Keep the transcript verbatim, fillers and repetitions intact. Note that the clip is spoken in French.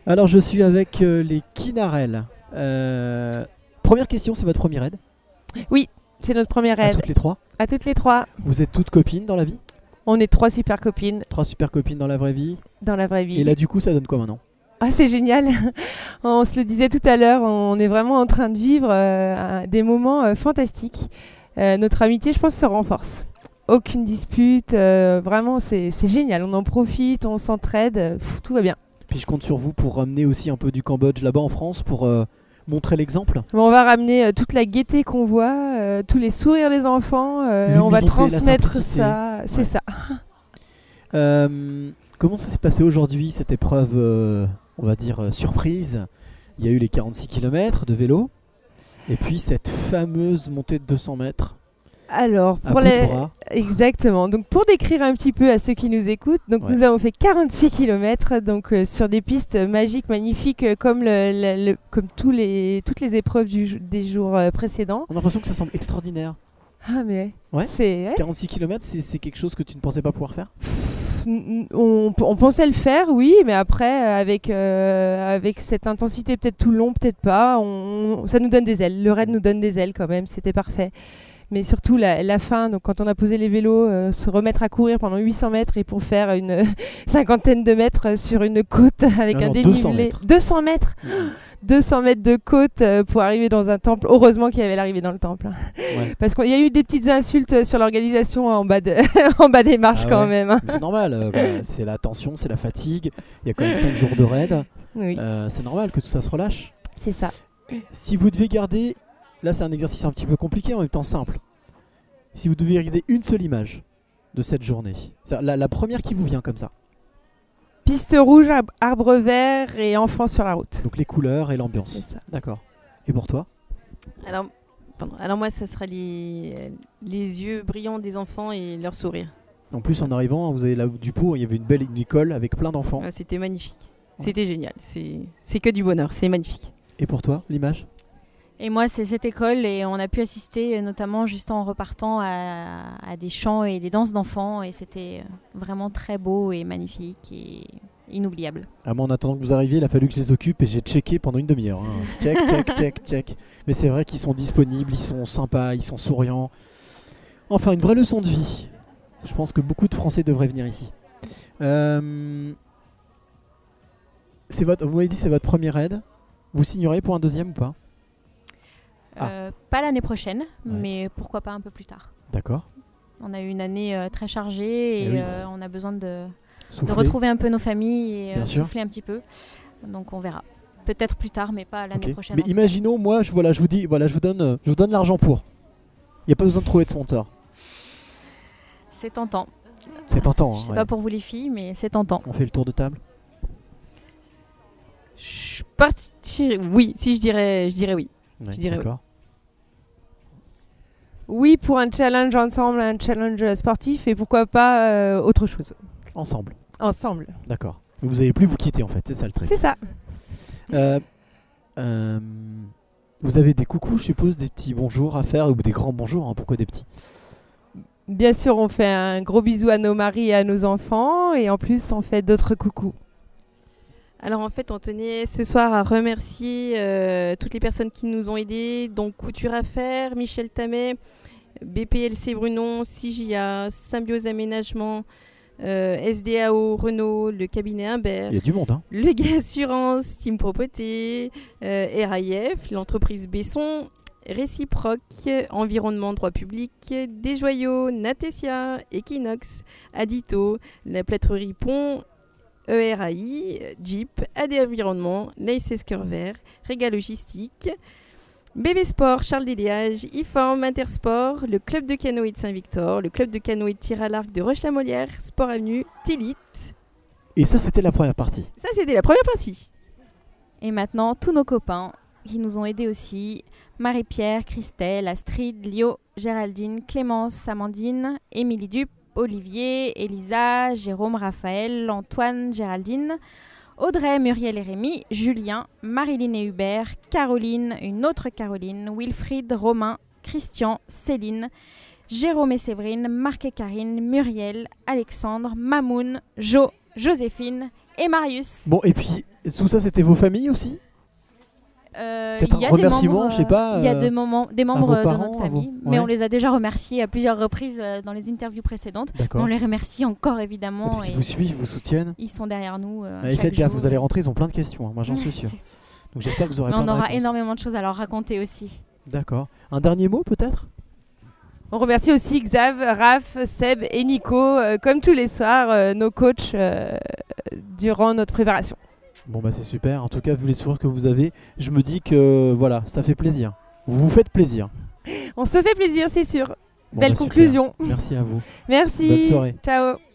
Alors je suis avec euh, les Kinarel. Euh, première question, c'est votre premier raid? Oui, c'est notre première À aide. toutes les trois? À toutes les trois. Vous êtes toutes copines dans la vie? On est trois super copines Trois super copines dans la vraie vie. dans la vraie vie. Et là du coup ça donne quoi maintenant? Ah, c'est génial. On se le disait tout à l'heure, on est vraiment en train de vivre euh, un- des moments euh, fantastiques. Euh, notre amitié, je pense, se renforce. Aucune dispute, euh, vraiment, c'est c'est génial. On en profite, on s'entraide, euh, pff, tout va bien. Puis je compte sur vous pour ramener aussi un peu du Cambodge là-bas en France pour euh, montrer l'exemple. Bon, on va ramener euh, toute la gaieté qu'on voit, euh, tous les sourires des enfants. euh, on va L'humilité, la transmettre simplicité. ça. C'est Ouais. ça. Euh, comment ça s'est passé aujourd'hui cette épreuve, euh, on va dire, euh, surprise? Il y a eu les quarante-six kilomètres de vélo. Et puis cette fameuse montée de deux cents mètres Alors, à pour bout de les... bras. Exactement. Donc, pour décrire un petit peu à ceux qui nous écoutent, donc Ouais. nous avons fait quarante-six kilomètres donc euh, sur des pistes magiques, magnifiques, euh, comme, le, le- le- comme tous les, toutes les épreuves du, jou- des jours euh, précédents. On a l'impression que ça semble extraordinaire. Ah, mais Ouais. c'est... ouais. quarante-six kilomètres, c'est c'est quelque chose que tu ne pensais pas pouvoir faire? Pff, n- On, on pensait le faire, oui, mais après, euh, avec, euh, avec cette intensité, peut-être tout le long, peut-être pas, on, ça nous donne des ailes. Le raid nous donne des ailes quand même, c'était parfait. Mais surtout la, la fin, donc quand on a posé les vélos, euh, se remettre à courir pendant huit cents mètres et pour faire une cinquantaine de mètres sur une côte avec Non, un non, deux cents dénivelé. mètres. deux cents mètres deux cents mètres de côte euh, pour arriver dans un temple. Heureusement qu'il y avait l'arrivée dans le temple. Ouais. Parce qu'il y a eu des petites insultes sur l'organisation en bas, de en bas des marches Ah quand ouais. même. hein. Mais c'est normal, euh, bah, c'est la tension, c'est la fatigue. Il y a quand même cinq jours de raid. Oui, Euh, c'est normal que tout ça se relâche. c'est ça. Si vous devez garder, là c'est un exercice un petit peu compliqué en même temps simple. Si vous deviez garder une seule image de cette journée, c'est la, la première qui vous vient comme ça. Piste rouge, ar- arbre vert et enfants sur la route. Donc les couleurs et l'ambiance. C'est ça. D'accord. Et pour toi? Alors, pardon. Alors moi, ça sera les, les yeux brillants des enfants et leur sourire. En plus en arrivant, vous avez là du pot, il y avait une belle une école avec plein d'enfants. Ouais, C'était magnifique. Ouais. C'était génial. C'est c'est que du bonheur. C'est magnifique. Et pour toi, l'image? Et moi, c'est cette école et on a pu assister, euh, notamment juste en repartant, à, à des chants et des danses d'enfants. Et c'était euh, vraiment très beau et magnifique et inoubliable. Ah, moi, en attendant que vous arriviez, il a fallu que je les occupe et j'ai checké pendant une demi-heure. hein. Check, check, check, check. Mais c'est vrai qu'ils sont disponibles, ils sont sympas, ils sont souriants. Enfin, une vraie leçon de vie. Je pense que beaucoup de Français devraient venir ici. Euh, c'est votre, vous m'avez dit c'est votre premier raid. Vous signerez pour un deuxième ou pas? Ah. Euh, pas l'année prochaine, Ouais. mais pourquoi pas un peu plus tard. D'accord. On a eu une année euh, très chargée et Eh oui. euh, on a besoin de, de Soufflez. retrouver un peu nos familles et Bien euh, sûr. souffler un petit peu. Donc on verra. Peut-être plus tard, mais pas l'année Ok. prochaine. Mais en tout cas. imaginons, moi, je, voilà, je vous dis, voilà, je vous donne, euh, je vous donne l'argent pour. Il n'y a pas besoin de trouver de sponsor. C'est tentant. C'est tentant. Je hein, sais ouais. pas pour vous les filles, mais c'est tentant. On fait le tour de table. Je partirais. Oui, si je dirais, je dirais oui. Ouais, Je dirais oui. d'accord. Oui, pour un challenge ensemble, un challenge sportif et pourquoi pas euh, autre chose. Ensemble. Ensemble. D'accord. Vous n'allez plus vous quitter en fait, c'est ça le truc. C'est ça. Euh, euh, vous avez des coucous, je suppose, des petits bonjours à faire, ou des grands bonjours, hein, pourquoi des petits? Bien sûr, on fait un gros bisou à nos maris et à nos enfants et en plus, on fait d'autres coucous. Alors en fait, on tenait ce soir à remercier euh, toutes les personnes qui nous ont aidés, donc Couture à faire, Michel Tamet, B P L C Brunon, C J A, Symbiose Aménagement, euh, S D A O Renault, le cabinet Imbert, Il y a du monde, hein. le Gay Assurance, Team Propreté, euh, R I F, l'entreprise Besson, Réciproque, Environnement Droit Public, Des Joyaux, Natesia, Equinox, Adito, la plâtrerie Pont, E R A I, Jeep, A D Environnement, l'A C S Cœur Vert, Réga Logistique, B B Sport, Charles Déliage, IFORM, Intersport, le Club de canoë de Saint-Victor, le Club de canoë de tir à l'arc de Roche-la-Molière, Sport Avenue, Tilit. Et ça, c'était la première partie. Ça, c'était la première partie. Et maintenant, tous nos copains qui nous ont aidés aussi. Marie-Pierre, Christelle, Astrid, Lio, Géraldine, Clémence, Amandine, Émilie Dupe, Olivier, Elisa, Jérôme, Raphaël, Antoine, Géraldine, Audrey, Muriel et Rémi, Julien, Marilyn et Hubert, Caroline, une autre Caroline, Wilfried, Romain, Christian, Céline, Jérôme et Séverine, Marc et Karine, Muriel, Alexandre, Mamoun, Jo, Joséphine et Marius. Bon, et puis, Et tout ça, c'était vos familles aussi? Euh, Peut-être il y un a des remerciement, membres, je sais pas, Il y a euh, des, moments, des membres vos euh, parents, de notre à vos- famille, mais ouais. on les a déjà remerciés à plusieurs reprises euh, dans les interviews précédentes. Mais D'accord. on les remercie encore évidemment. Parce qu'ils et vous suivent, ils vous soutiennent. Ils sont derrière nous. euh, Et chaque faites gaffe, jour. vous allez rentrer, ils ont plein de questions, hein, moi j'en suis Ouais, sûr. c'est- Donc j'espère que vous aurez Mais plein on de aura réponses. énormément de choses à leur raconter aussi. D'accord. Un dernier mot peut-être? On remercie aussi Xav, Raph, Seb et Nico, euh, comme tous les soirs, euh, nos coachs euh, durant notre préparation. Bon bah c'est super, en tout cas vu les sourires que vous avez, je me dis que voilà, ça fait plaisir. Vous vous faites plaisir. On se fait plaisir, c'est sûr. Bon, Belle bah, super. conclusion. Merci à vous. Merci. Bonne soirée. Ciao.